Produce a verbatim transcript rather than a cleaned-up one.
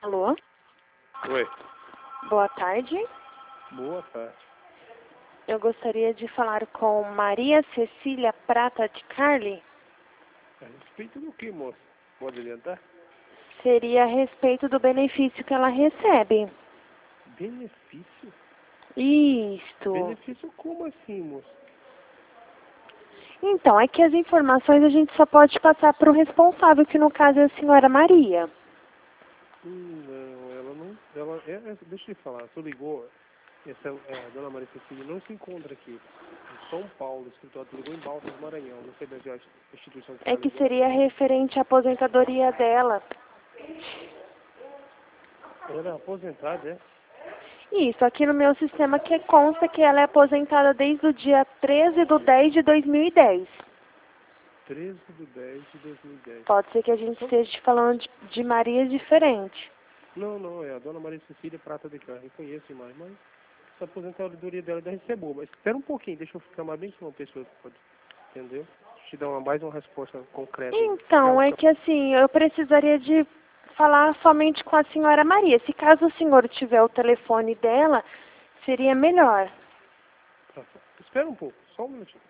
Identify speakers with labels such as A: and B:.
A: Alô?
B: Oi.
A: Boa tarde.
B: Boa tarde.
A: Eu gostaria de falar com Maria Cecília Prata de Carli.
B: A respeito do que, moça? Pode adiantar?
A: Seria a respeito do benefício que ela recebe.
B: Benefício?
A: Isto.
B: Benefício como assim, moça?
A: Então, é que as informações a gente só pode passar para o responsável, que no caso é a senhora Maria.
B: Hum, não, ela não... Ela, é, é, deixa eu te falar, você ligou... Essa, é, a dona Maria Cecília não se encontra aqui. Em São Paulo, o escritório ligou em Balsas, Maranhão. Não sei da instituição que
A: É
B: está
A: que
B: ligando.
A: seria referente à aposentadoria dela.
B: Ela é aposentada, é?
A: Isso, aqui no meu sistema que consta que ela é aposentada desde o dia treze de dez de dois mil e dez.
B: treze de dez de dois mil e dez.
A: Pode ser que a gente
B: Só...
A: esteja falando de, de Maria diferente.
B: Não, não, é a dona Maria Cecília Prata de Carli. Eu conheço mais, mas essa aposentadoria dela deve ser boa. Mas espera um pouquinho, deixa eu ficar mais bem que uma pessoa que pode... Entendeu? Deixa eu te dar uma, mais uma resposta concreta.
A: Então, é que assim, eu precisaria de falar somente com a senhora Maria. Se caso o senhor tiver o telefone dela, seria melhor.
B: Espera um pouco, só um minutinho.